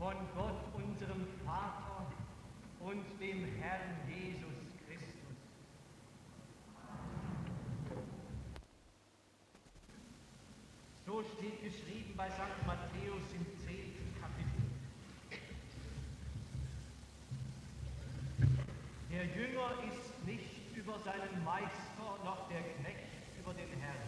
von Gott, unserem Vater und dem Herrn Jesus Christus. So steht geschrieben bei St. Matthäus im 10. Kapitel. Der Jünger ist nicht über seinen Meister, noch der Knecht über den Herrn.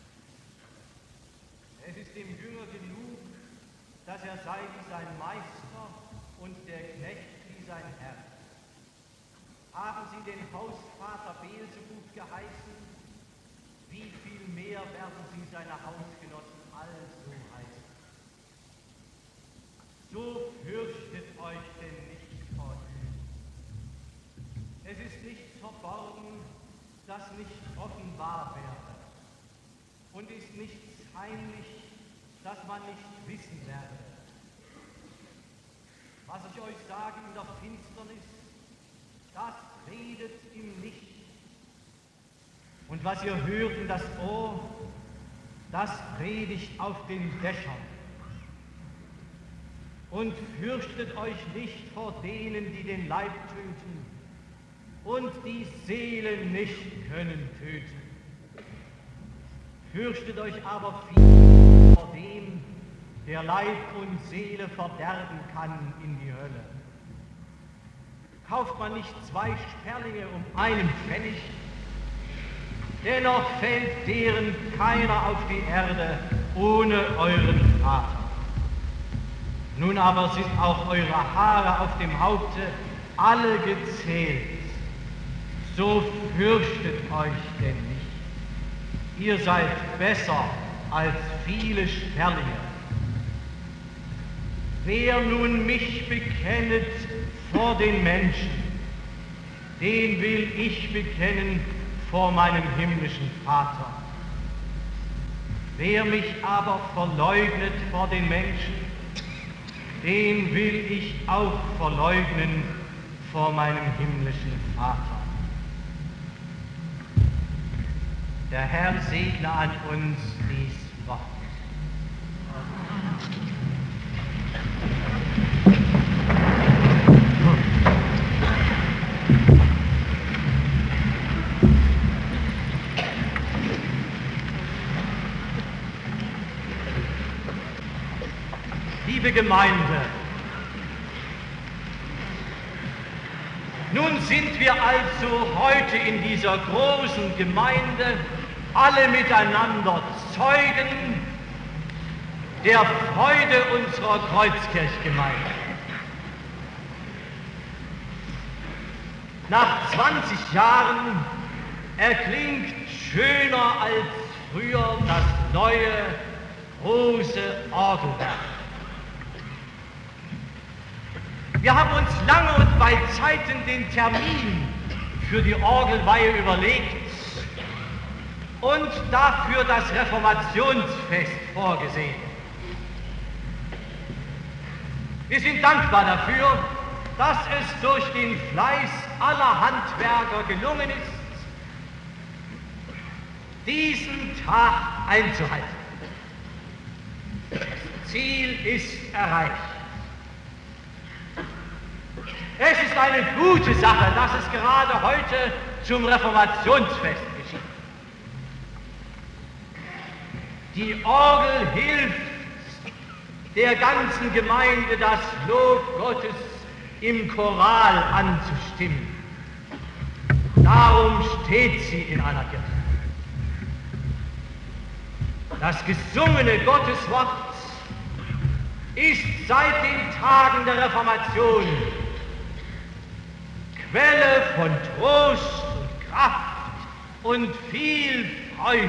Es ist dem Jünger genug, dass er sei wie sein Meister und der Knecht wie sein Herr. Haben sie den Hausvater Beelzebub geheißen, wie viel mehr werden sie seine Hausgenossen also heißen. So fürchtet euch denn nicht vor ihm. Es ist nicht verborgen, das nicht offenbar werde, und ist nichts heimlich, das man nicht wissen werde. Was ich euch sage in der Finsternis, das redet im Licht. Und was ihr hört in das Ohr, das predigt auf den Dächern. Und fürchtet euch nicht vor denen, die den Leib töten und die Seele nicht können töten. Fürchtet euch aber viel vor dem, der Leib und Seele verderben kann in die Hölle. Kauft man nicht 2 Sperlinge um einen Pfennig, dennoch fällt deren keiner auf die Erde ohne euren Vater. Nun aber sind auch eure Haare auf dem Haupte alle gezählt. So fürchtet euch denn nicht. Ihr seid besser als viele Sperlinge. Wer nun mich bekennet vor den Menschen, den will ich bekennen vor meinem himmlischen Vater. Wer mich aber verleugnet vor den Menschen, den will ich auch verleugnen vor meinem himmlischen Vater. Der Herr segne an uns dies Wort. Liebe Gemeinde, nun sind wir also heute in dieser großen Gemeinde alle miteinander Zeugen der Freude unserer Kreuzkirchgemeinde. Nach 20 Jahren erklingt schöner als früher das neue, große Orgelwerk. Wir haben uns lange und bei Zeiten den Termin für die Orgelweihe überlegt und dafür das Reformationsfest vorgesehen. Wir sind dankbar dafür, dass es durch den Fleiß aller Handwerker gelungen ist, diesen Tag einzuhalten. Das Ziel ist erreicht. Es ist eine gute Sache, dass es gerade heute zum Reformationsfest geschieht. Die Orgel hilft der ganzen Gemeinde, das Lob Gottes im Choral anzustimmen. Darum steht sie in einer Kirche. Das gesungene Gotteswort ist seit den Tagen der Reformation Quelle von Trost und Kraft und viel Freude.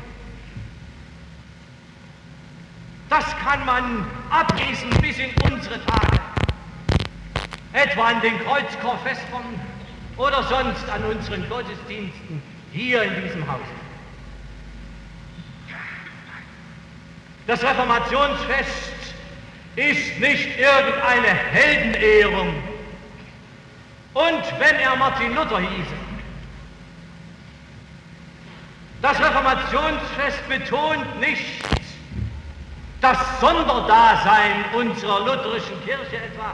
Das kann man ablesen bis in unsere Tage, etwa an den Kreuzchorfesten oder sonst an unseren Gottesdiensten hier in diesem Haus. Das Reformationsfest ist nicht irgendeine Heldenehrung, und wenn er Martin Luther hieße. Das Reformationsfest betont nicht das Sonderdasein unserer lutherischen Kirche etwa.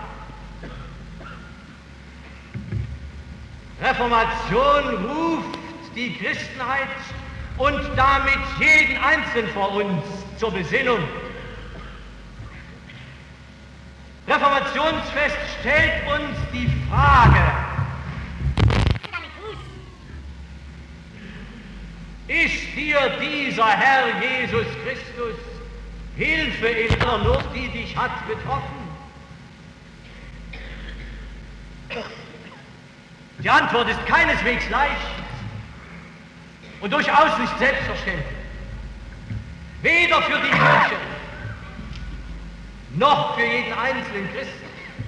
Reformation ruft die Christenheit und damit jeden Einzelnen von uns zur Besinnung. Reformationsfest stellt uns die Frage: Ist dir dieser Herr Jesus Christus Hilfe in der Not, die dich hat betroffen? Die Antwort ist keineswegs leicht und durchaus nicht selbstverständlich. Weder für die Kirche noch für jeden einzelnen Christen.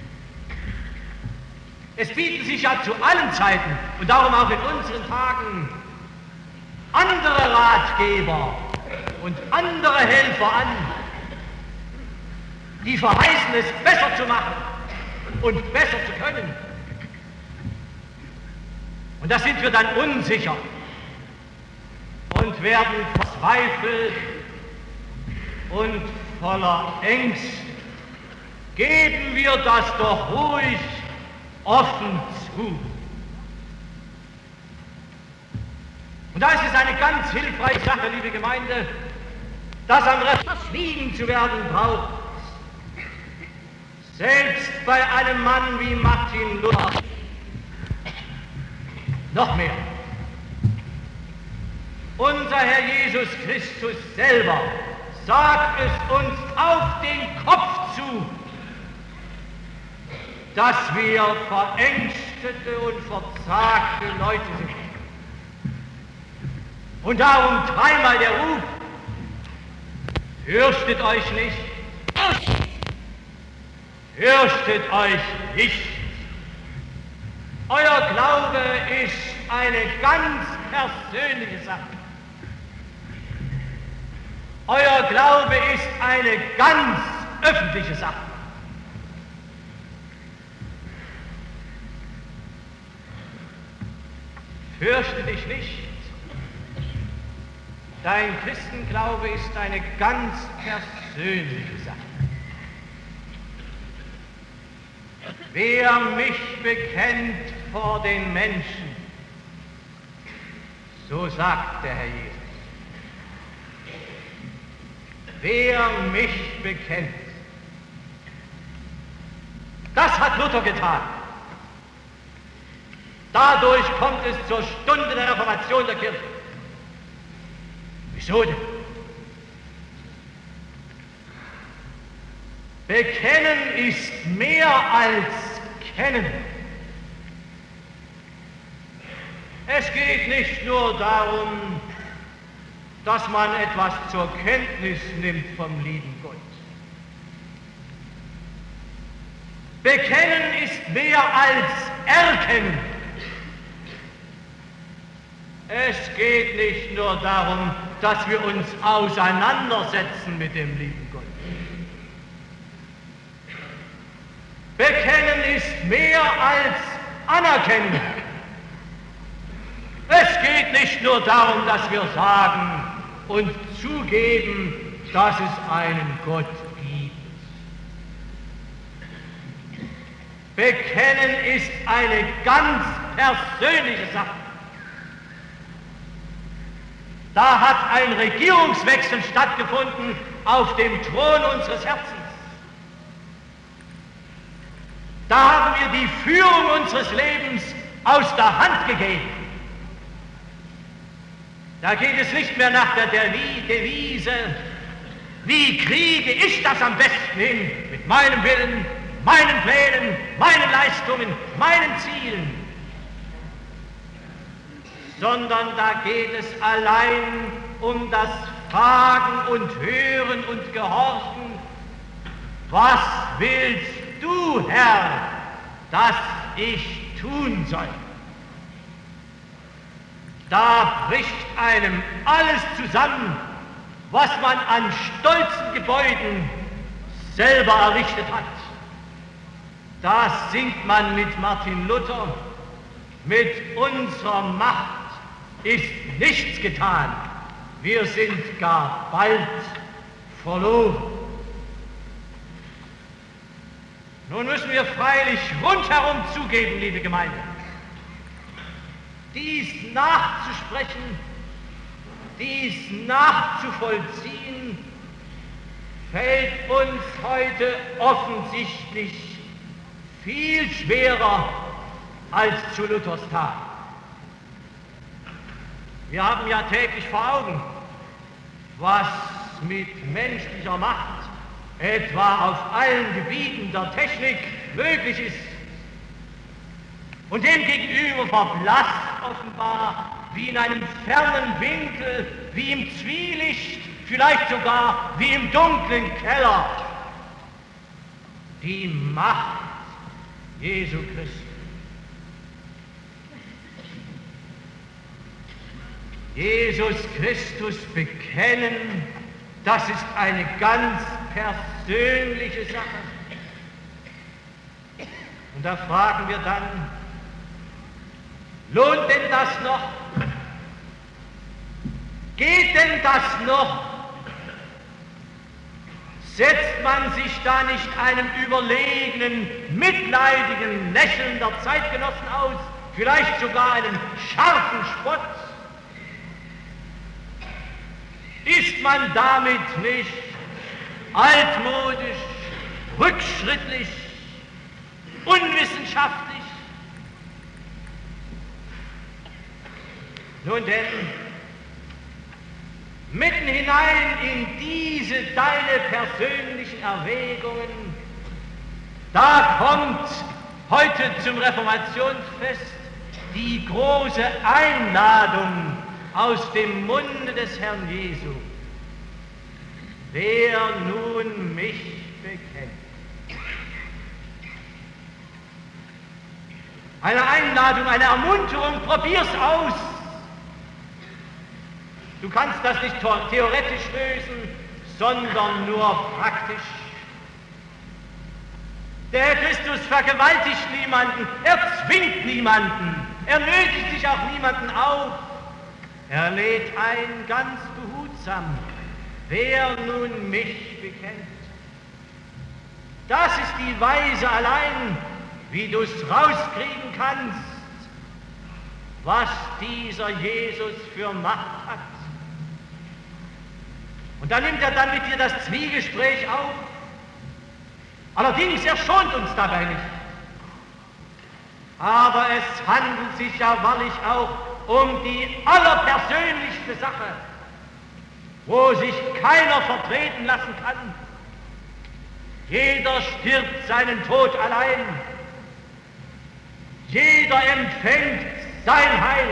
Es bieten sich ja zu allen Zeiten und darum auch in unseren Tagen andere Ratgeber und andere Helfer an, die verheißen, es besser zu machen und besser zu können. Und da sind wir dann unsicher und werden verzweifelt und voller Ängste. Geben wir das doch ruhig offen zu. Und da ist es eine ganz hilfreiche Sache, liebe Gemeinde, dass am Recht verschwiegen zu werden braucht. Selbst bei einem Mann wie Martin Luther noch mehr. Unser Herr Jesus Christus selber sagt es uns auf den Kopf zu, dass wir verängstete und verzagte Leute sind. Und darum dreimal der Ruf: Fürchtet euch nicht, fürchtet euch nicht. Euer Glaube ist eine ganz persönliche Sache. Euer Glaube ist eine ganz öffentliche Sache. Fürchte dich nicht. Dein Christenglaube ist eine ganz persönliche Sache. Wer mich bekennt vor den Menschen, so sagt der Herr Jesus. Wer mich bekennt, das hat Luther getan. Dadurch kommt es zur Stunde der Reformation der Kirche. Wieso denn? Bekennen ist mehr als kennen. Es geht nicht nur darum, dass man etwas zur Kenntnis nimmt vom lieben Gott. Bekennen ist mehr als erkennen. Es geht nicht nur darum, dass wir uns auseinandersetzen mit dem lieben Gott. Bekennen ist mehr als anerkennen. Es geht nicht nur darum, dass wir sagen und zugeben, dass es einen Gott gibt. Bekennen ist eine ganz persönliche Sache. Da hat ein Regierungswechsel stattgefunden auf dem Thron unseres Herzens. Da haben wir die Führung unseres Lebens aus der Hand gegeben. Da geht es nicht mehr nach der Devise, wie kriege ich das am besten hin, mit meinem Willen, meinen Plänen, meinen Leistungen, meinen Zielen, sondern da geht es allein um das Fragen und Hören und Gehorchen. Was willst du, Herr, dass ich tun soll? Da bricht einem alles zusammen, was man an stolzen Gebäuden selber errichtet hat. Da singt man mit Martin Luther: Mit unserer Macht ist nichts getan, wir sind gar bald verloren. Nun müssen wir freilich rundherum zugeben, liebe Gemeinde, dies nachzusprechen, dies nachzuvollziehen, fällt uns heute offensichtlich viel schwerer als zu Luthers Tag. Wir haben ja täglich vor Augen, was mit menschlicher Macht etwa auf allen Gebieten der Technik möglich ist. Und demgegenüber verblasst offenbar wie in einem fernen Winkel, wie im Zwielicht, vielleicht sogar wie im dunklen Keller, die Macht Jesu Christi. Jesus Christus bekennen, das ist eine ganz persönliche Sache. Und da fragen wir dann, lohnt denn das noch? Geht denn das noch? Setzt man sich da nicht einem überlegenen, mitleidigen Lächeln der Zeitgenossen aus, vielleicht sogar einem scharfen Spott? Ist man damit nicht altmodisch, rückschrittlich, unwissenschaftlich? Nun denn, mitten hinein in diese deine persönlichen Erwägungen, da kommt heute zum Reformationsfest die große Einladung aus dem Munde des Herrn Jesu. Wer nun mich bekennt. Eine Einladung, eine Ermunterung, probier's aus. Du kannst das nicht theoretisch lösen, sondern nur praktisch. Der Herr Christus vergewaltigt niemanden, er zwingt niemanden, er nötigt sich auch niemanden auf. Er lädt ein ganz behutsam, wer nun mich bekennt. Das ist die Weise allein, wie du es rauskriegen kannst, was dieser Jesus für Macht hat. Und dann nimmt er dann mit dir das Zwiegespräch auf. Allerdings, er schont uns dabei nicht. Aber es handelt sich ja wahrlich auch um die allerpersönlichste Sache, wo sich keiner vertreten lassen kann. Jeder stirbt seinen Tod allein. Jeder empfängt sein Heil.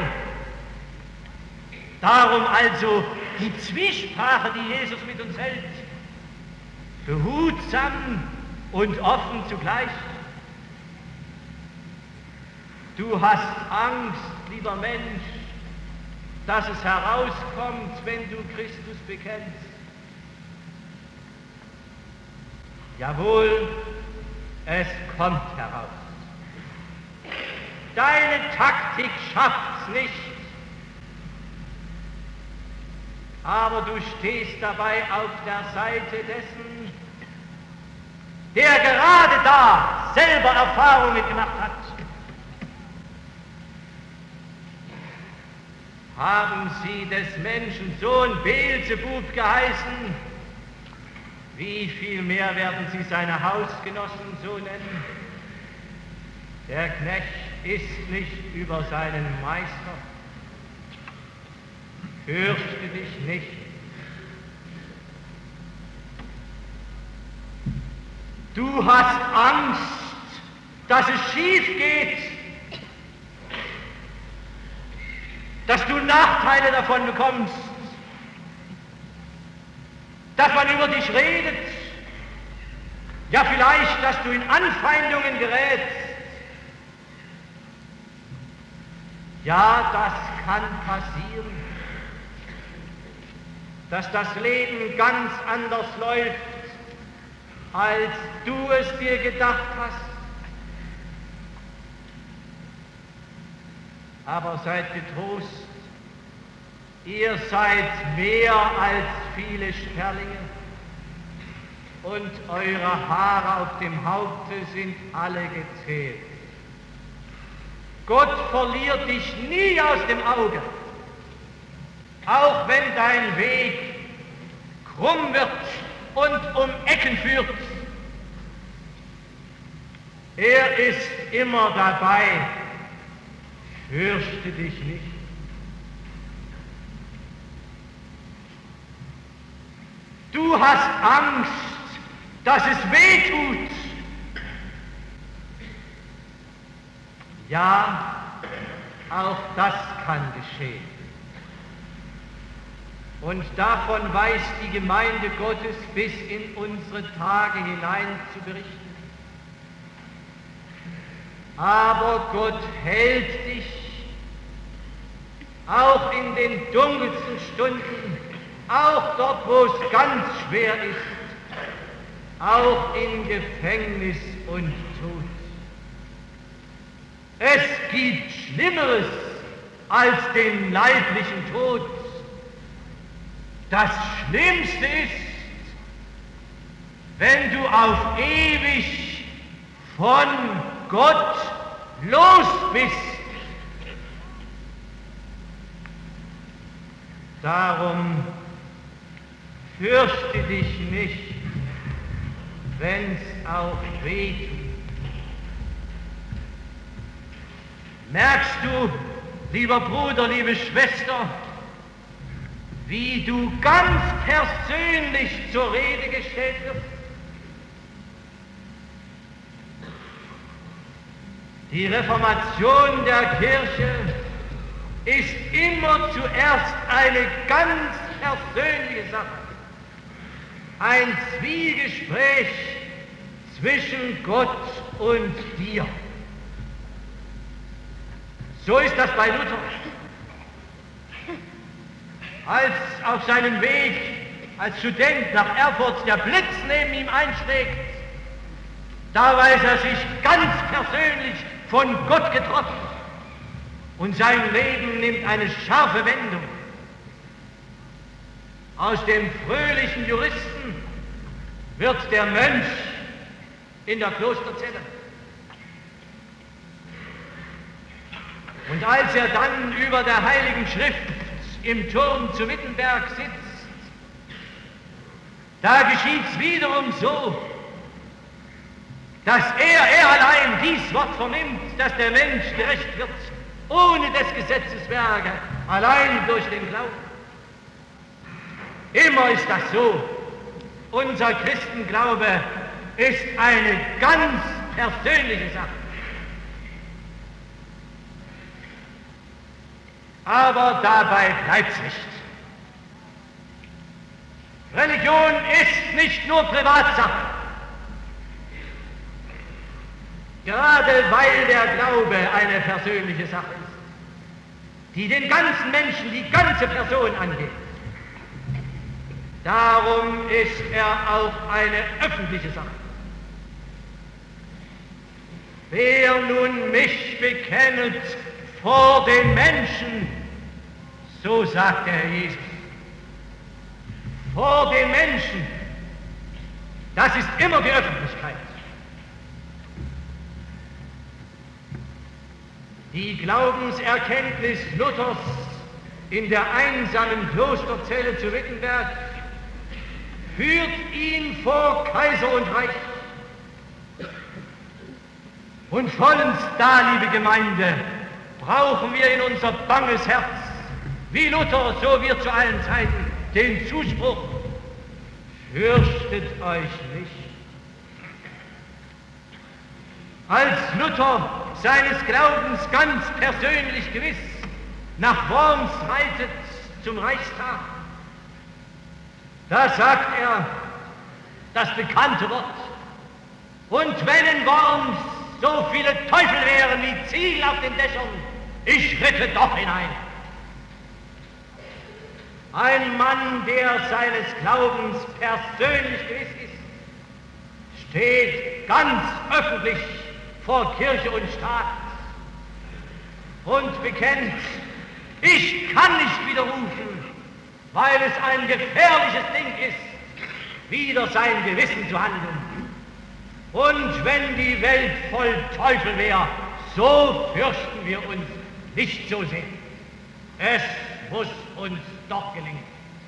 Darum also die Zwiesprache, die Jesus mit uns hält, behutsam und offen zugleich. Du hast Angst, lieber Mensch, dass es herauskommt, wenn du Christus bekennst. Jawohl, es kommt heraus. Deine Taktik schafft's nicht, aber du stehst dabei auf der Seite dessen, der gerade da selber Erfahrungen gemacht hat. Haben sie des Menschen Sohn Beelzebub geheißen, wie viel mehr werden sie seine Hausgenossen so nennen? Der Knecht ist nicht über seinen Meister. Fürchte dich nicht. Du hast Angst, dass es schief geht, dass du Nachteile davon bekommst, dass man über dich redet, ja vielleicht, dass du in Anfeindungen gerätst. Ja, das kann passieren, dass das Leben ganz anders läuft, als du es dir gedacht hast. Aber seid getrost, ihr seid mehr als viele Sperlinge. und eure Haare auf dem Haupte sind alle gezählt. Gott verliert dich nie aus dem Auge, auch wenn dein Weg krumm wird und um Ecken führt. Er ist immer dabei, fürchte dich nicht. Du hast Angst, dass es weh tut. Ja, auch das kann geschehen. Und davon weiß die Gemeinde Gottes bis in unsere Tage hinein zu berichten. Aber Gott hält dich auch in den dunkelsten Stunden, auch dort, wo es ganz schwer ist, auch in Gefängnis und Tod. Es gibt Schlimmeres als den leiblichen Tod. Das Schlimmste ist, wenn du auf ewig von Gott los bist. Darum fürchte dich nicht, wenn's auch weh tut. Merkst du, lieber Bruder, liebe Schwester, wie du ganz persönlich zur Rede gestellt wirst? Die Reformation der Kirche ist immer zuerst eine ganz persönliche Sache, ein Zwiegespräch zwischen Gott und dir. So ist das bei Luther. Als auf seinem Weg als Student nach Erfurt der Blitz neben ihm einschlägt, da weiß er sich ganz persönlich von Gott getroffen und sein Leben nimmt eine scharfe Wendung. Aus dem fröhlichen Juristen wird der Mönch in der Klosterzelle. Und als er dann über der Heiligen Schrift im Turm zu Wittenberg sitzt, da geschieht's wiederum so, dass er allein dies Wort vernimmt, dass der Mensch gerecht wird, ohne des Gesetzes Werke, allein durch den Glauben. Immer ist das so. Unser Christenglaube ist eine ganz persönliche Sache. Aber dabei bleibt's nicht. Religion ist nicht nur Privatsache. Gerade weil der Glaube eine persönliche Sache ist, die den ganzen Menschen, die ganze Person angeht. Darum ist er auch eine öffentliche Sache. Wer nun mich bekennet vor den Menschen, so sagt der Herr Jesus, vor den Menschen, das ist immer die Öffentlichkeit. Die Glaubenserkenntnis Luthers in der einsamen Klosterzelle zu Wittenberg führt ihn vor Kaiser und Reich. Und vollends da, liebe Gemeinde, brauchen wir in unser banges Herz, wie Luther, so wir zu allen Zeiten, den Zuspruch, fürchtet euch nicht. Als Luther seines Glaubens ganz persönlich gewiss nach Worms reitet zum Reichstag, da sagt er das bekannte Wort: Und wenn in Worms so viele Teufel wären wie Ziegel auf den Dächern, ich schritte doch hinein. Ein Mann, der seines Glaubens persönlich gewiss ist, steht ganz öffentlich vor Kirche und Staat und bekennt, ich kann nicht widerrufen, weil es ein gefährliches Ding ist, wider sein Gewissen zu handeln. Und wenn die Welt voll Teufel wäre, so fürchten wir uns nicht so sehr. Es muss uns doch gelingen.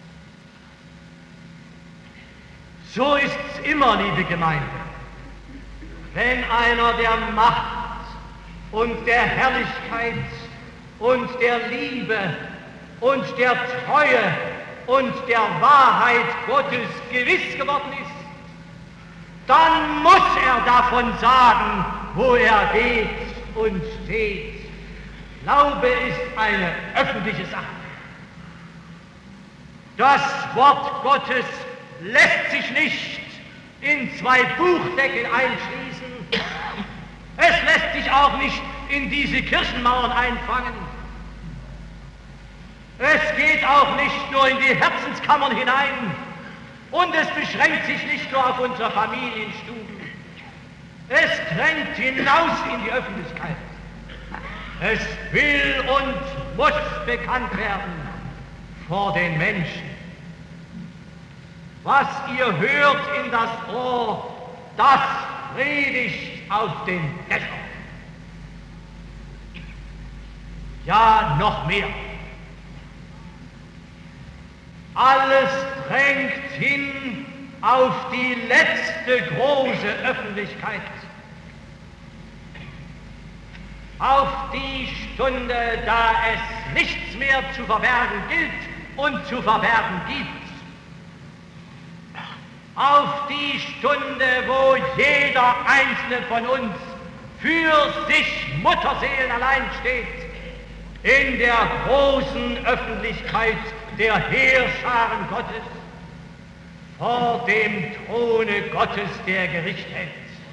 So ist's immer, liebe Gemeinde. Wenn einer der Macht und der Herrlichkeit und der Liebe und der Treue und der Wahrheit Gottes gewiss geworden ist, dann muss er davon sagen, wo er geht und steht. Glaube ist eine öffentliche Sache. Das Wort Gottes lässt sich nicht in zwei Buchdeckel einschließen. Es lässt sich auch nicht in diese Kirchenmauern einfangen. Es geht auch nicht nur in die Herzenskammern hinein und es beschränkt sich nicht nur auf unsere Familienstuben. Es drängt hinaus in die Öffentlichkeit. Es will und muss bekannt werden vor den Menschen. Was ihr hört in das Ohr, das predigt auf den Dächern. Ja, noch mehr. Alles drängt hin auf die letzte große Öffentlichkeit. Auf die Stunde, da es nichts mehr zu verbergen gilt und zu verbergen gibt. Auf die Stunde, wo jeder einzelne von uns für sich Mutterseelen allein steht, in der großen Öffentlichkeit der Heerscharen Gottes, vor dem Throne Gottes, der Gericht hält.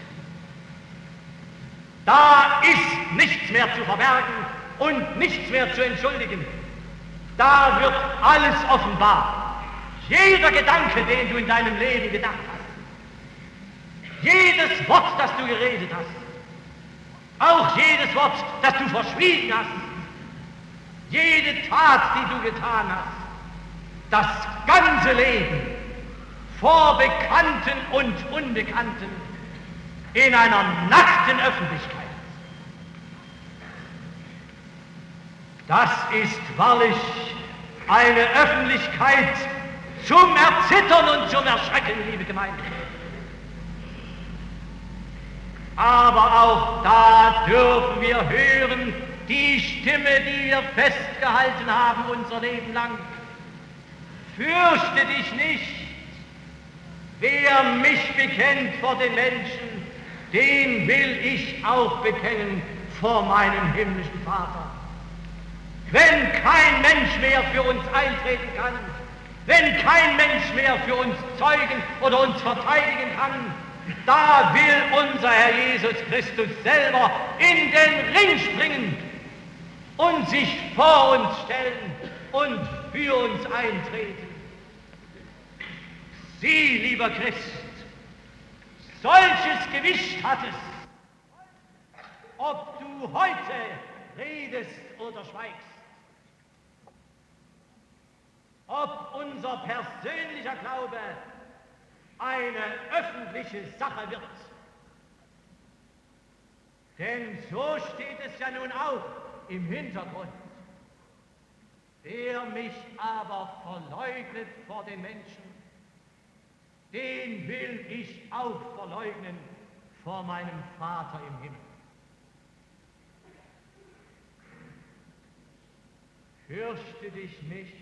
Da ist nichts mehr zu verbergen und nichts mehr zu entschuldigen. Da wird alles offenbar. Jeder Gedanke, den du in deinem Leben gedacht hast, jedes Wort, das du geredet hast, auch jedes Wort, das du verschwiegen hast, jede Tat, die du getan hast, das ganze Leben vor Bekannten und Unbekannten in einer nackten Öffentlichkeit. Das ist wahrlich eine Öffentlichkeit zum Erzittern und zum Erschrecken, liebe Gemeinde. Aber auch da dürfen wir hören die Stimme, die wir festgehalten haben unser Leben lang. Fürchte dich nicht. Wer mich bekennt vor den Menschen, den will ich auch bekennen vor meinem himmlischen Vater. Wenn kein Mensch mehr für uns eintreten kann, wenn kein Mensch mehr für uns zeugen oder uns verteidigen kann, da will unser Herr Jesus Christus selber in den Ring springen und sich vor uns stellen und für uns eintreten. Sieh, lieber Christ, solches Gewicht hat es, ob du heute redest oder schweigst. Ob unser persönlicher Glaube eine öffentliche Sache wird. Denn so steht es ja nun auch im Hintergrund. Wer mich aber verleugnet vor den Menschen, den will ich auch verleugnen vor meinem Vater im Himmel. Fürchte dich nicht.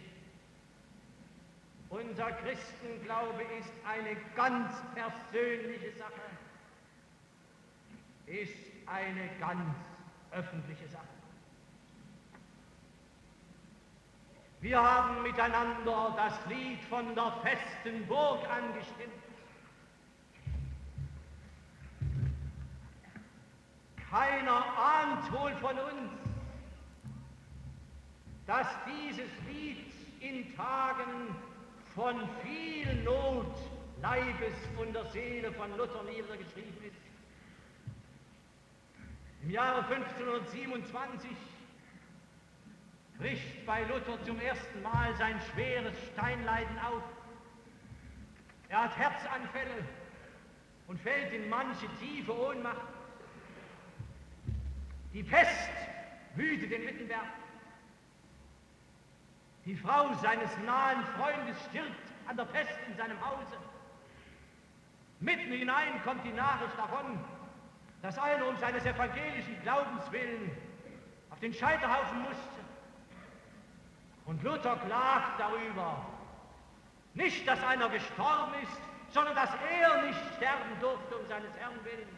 Unser Christenglaube ist eine ganz persönliche Sache, ist eine ganz öffentliche Sache. Wir haben miteinander das Lied von der festen Burg angestimmt. Keiner ahnt wohl von uns, dass dieses Lied in Tagen von viel Not, Leibes und der Seele von Luther niedergeschrieben ist. Im Jahre 1527 bricht bei Luther zum ersten Mal sein schweres Steinleiden auf. Er hat Herzanfälle und fällt in manche tiefe Ohnmacht. Die Pest wütet in Wittenberg. Die Frau seines nahen Freundes stirbt an der Pest in seinem Hause. Mitten hinein kommt die Nachricht davon, dass einer um seines evangelischen Glaubens willen auf den Scheiterhaufen musste. Und Luther klagt darüber, nicht, dass einer gestorben ist, sondern dass er nicht sterben durfte um seines Herrn willen.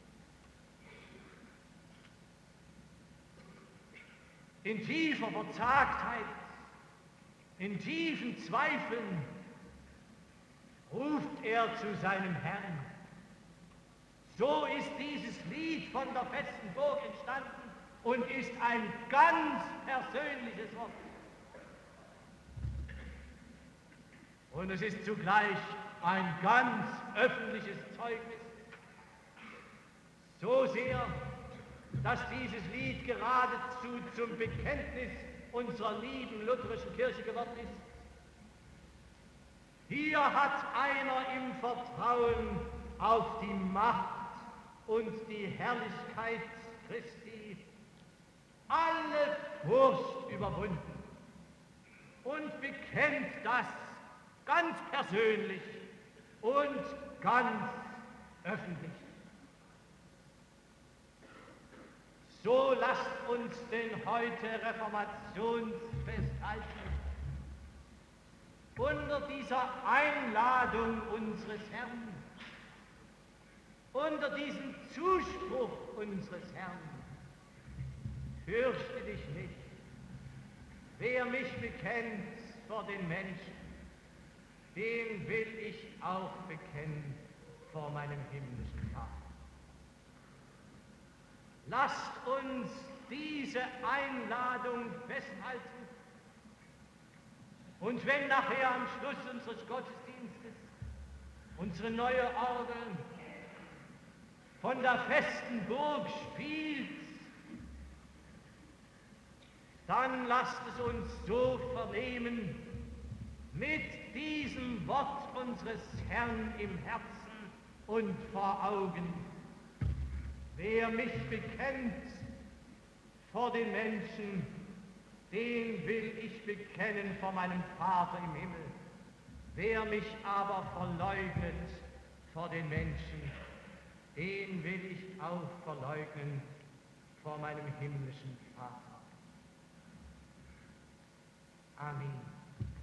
In tiefer Verzagtheit, in tiefen Zweifeln ruft er zu seinem Herrn. So ist dieses Lied von der festen Burg entstanden und ist ein ganz persönliches Wort. Und es ist zugleich ein ganz öffentliches Zeugnis. So sehr, dass dieses Lied geradezu zum Bekenntnis unserer lieben lutherischen Kirche geworden ist. Hier hat einer im Vertrauen auf die Macht und die Herrlichkeit Christi alle Furcht überwunden und bekennt das ganz persönlich und ganz öffentlich. So lasst uns denn heute Reformationsfest halten, unter dieser Einladung unseres Herrn, unter diesem Zuspruch unseres Herrn. Fürchte dich nicht, wer mich bekennt vor den Menschen, den will ich auch bekennen vor meinem himmlischen Vater. Lasst uns diese Einladung festhalten und wenn nachher am Schluss unseres Gottesdienstes unsere neue Orgel von der festen Burg spielt, dann lasst es uns so vernehmen, mit diesem Wort unseres Herrn im Herzen und vor Augen. Wer mich bekennt vor den Menschen, den will ich bekennen vor meinem Vater im Himmel. Wer mich aber verleugnet vor den Menschen, den will ich auch verleugnen vor meinem himmlischen Vater. Amen.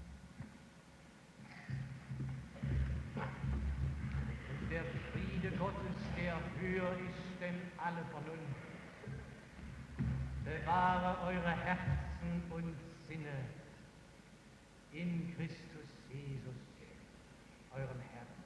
Und der Friede Gottes, der höher ist denn alle Vernunft, bewahre eure Herzen und Sinne in Christus Jesus, eurem Herrn.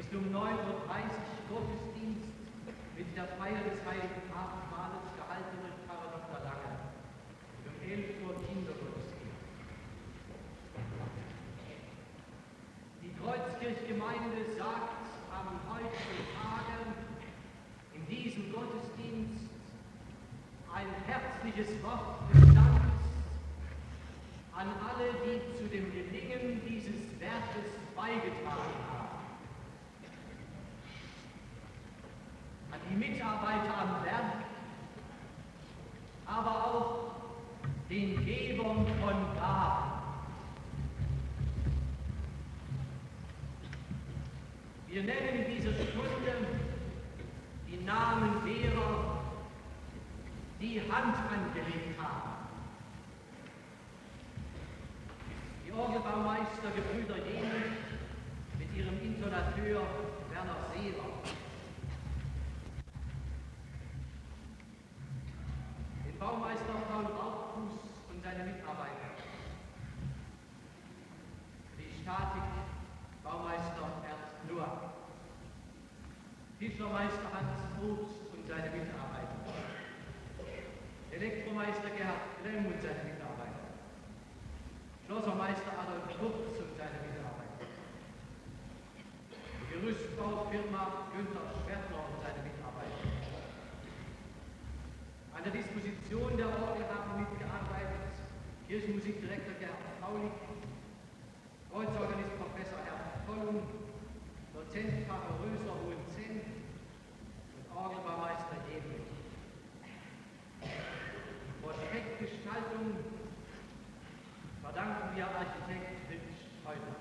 ist um 9:30 Uhr Gottesdienst mit der Feier des Heiligen Abendmahles gehalten durch Pfarrer Dr. Lange. Um 11 Uhr Kindergottesdienst. Die Kreuzkirchgemeinde sagt am heutigen Tage in diesem Gottesdienst ein herzliches Wort des Dankes an alle, die zu dem Gelingen dieses Werkes beigetragen haben. An die Mitarbeiter am Werk, aber auch den Gebern von Gaben. Wir nennen in dieser Stunde die Namen derer, die Hand angelegt haben. Die Orgelbaumeister Gebrüder Jehlich mit ihrem Intonateur Werner Seeber. Den Baumeister Paul Rauchfuß und seine Mitarbeiter. Die Statik Baumeister Ernst Noack. Tischlermeister Hans Obst und seine Mitarbeiter. Elektromeister Gerhard Klemm und seine Mitarbeiter. Schlossermeister Adolf Kurz und seine Mitarbeiter. Die Gerüstbaufirma Günther Schwertner und seine Mitarbeiter. An der Disposition der Orgel haben mitgearbeitet Kirchenmusikdirektor Gerhard Paulik, Kreuzorganist Professor Herbert Kollum, Dozent Pfarrer Röser Hohenzenn und Orgelbaumeister Jehlich. Prospektgestaltung verdanken wir Architekt Fritz Scheuter.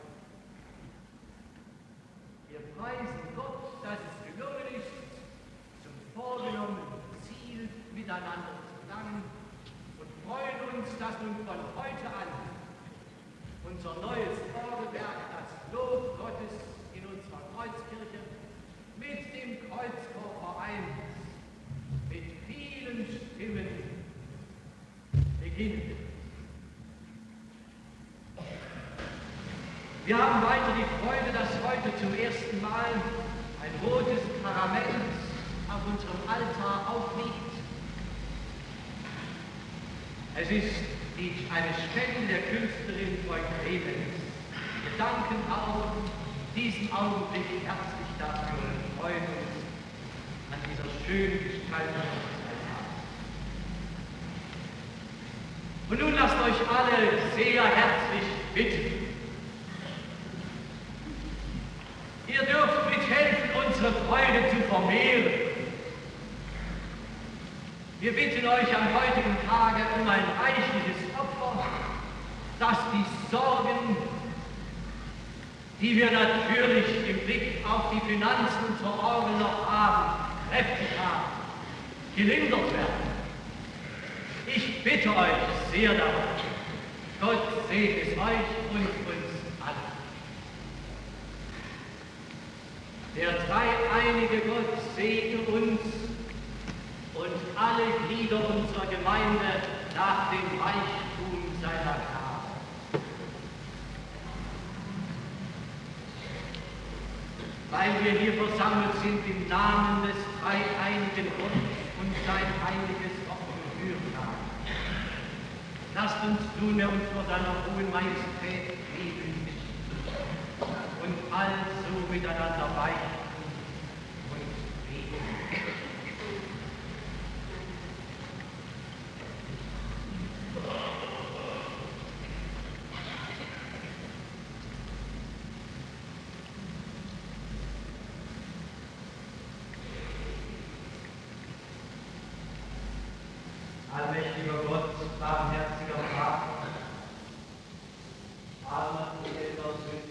Wir preisen Gott, dass es gelungen ist, zum vorgenommenen Ziel miteinander zu gelangen und freuen uns, dass nun von heute an unser neues Orgelwerk, das Lob Gottes in unserer Kreuzkirche, mit dem Kreuzchor vereint, mit vielen Stimmen beginnt. Wir haben weiter die Freude, dass heute zum ersten Mal ein rotes Parament auf unserem Altar aufliegt. Es ist eine Spende der Künstlerin Frau Clemens. Wir danken auch diesen Augenblick herzlich dafür und freuen uns an dieser schönen Gestaltung des Altars. Und nun lasst euch alle sehr herzlich bitten. Ihr dürft mithelfen, unsere Freude zu vermehren. Wir bitten euch am heutigen Tage um ein reichliches Opfer, das die Sorgen, die wir natürlich im Blick auf die Finanzen zur Orgel noch haben, kräftig haben, gelindert werden. Ich bitte euch sehr darum. Gott segne es euch und uns alle. Der dreieinige Gott segne uns und alle Glieder unserer Gemeinde nach dem Reichtum seiner Gnade. Weil wir hier versammelt sind im Namen des dreieinigen Gottes und sein heiliges Opfer geführt haben, lasst uns nunmehr uns vor seiner hohen Majestät leben und also miteinander beichten und beten. Allmächtiger Gott, barmherziger Vater, armer und elfer Sündiger.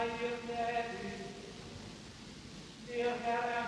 sei dir gnädig. Der Herr